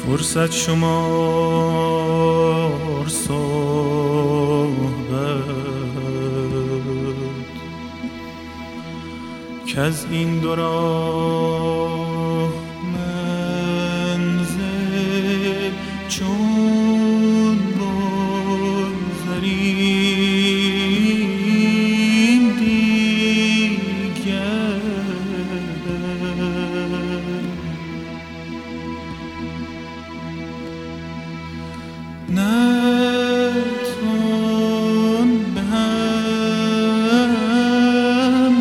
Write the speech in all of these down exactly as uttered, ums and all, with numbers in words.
فرصت شمار صحبت که از این دو راه منزل چون بگذریم دیگر نتوان به هم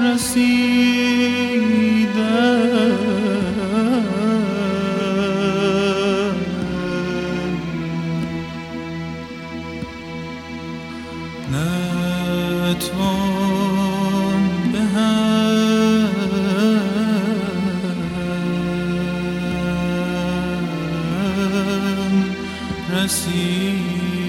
رسیدن نتوان به هم رسیدن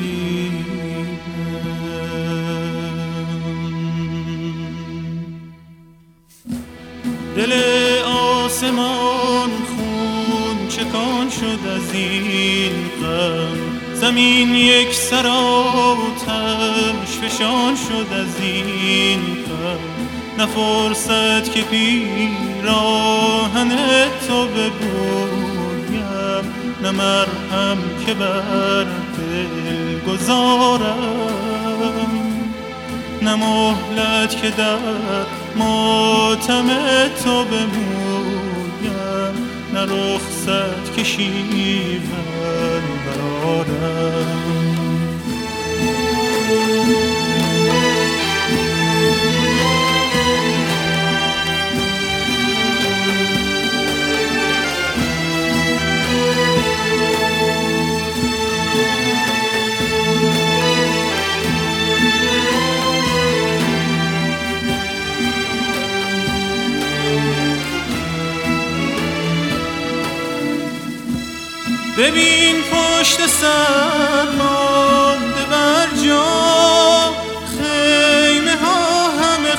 دل آسمان خون چکان شد از این غم زمین یک سر آتش فشان شد از این غم نه فرصت که پیراهن تو ببویم نه مرهم که بر دل گذارم نه مهلت که در ماتم تو بمویم نه رخصت که شیون برارم ببین پشت سر مانده بر جا خیمه ها همه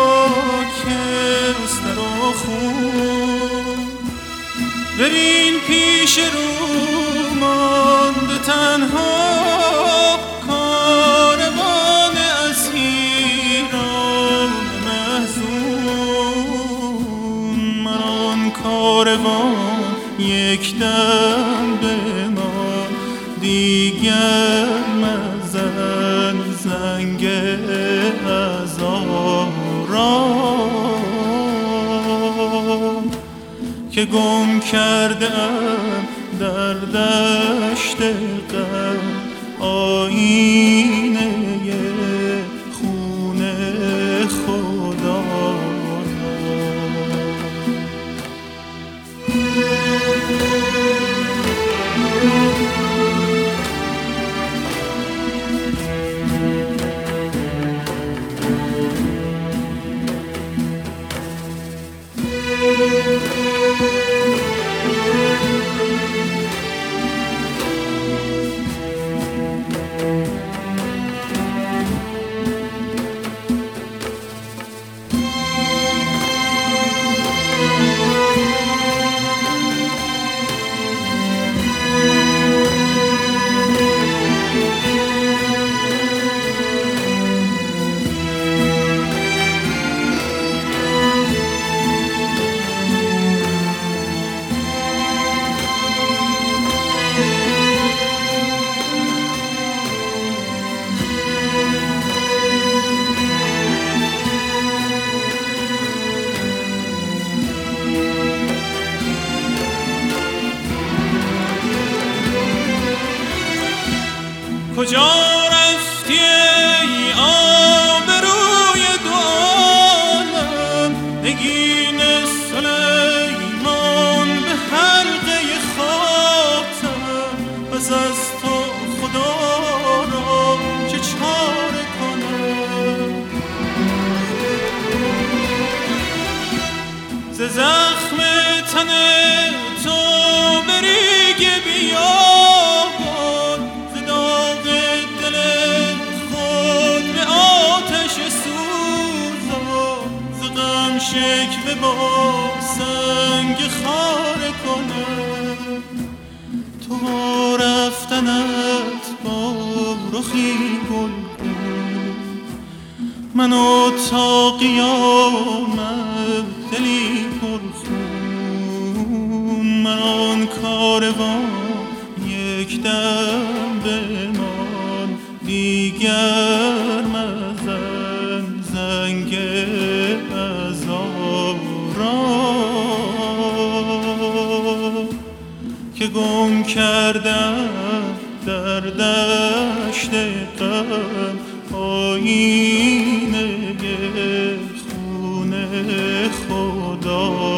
خاکستر و خون ببین پیش رو مانده تنها کاروان اسیران محزون من آن کاروان یک دم به ما دیگر مزن زنگ هزاران که گم کردم در دشت غم آینه خون خدا کجا رفتی ای آبروی دو عالم نگین سلیمان به حلقه خاتم پس از تو خدا را چه چاره کنم ز زخم تن تو بریگ بیابان ز داغ دل خود به آتش سوزان ز غم شکوه با سنگ خاره کنم تو منت با رخی گلگون، من و تا قیامت دلی پرخون. من آن کاروان یک دم بمان، دیگر مزن زنگ عزا را که گم کردم در دشت غم آینه خون خدا.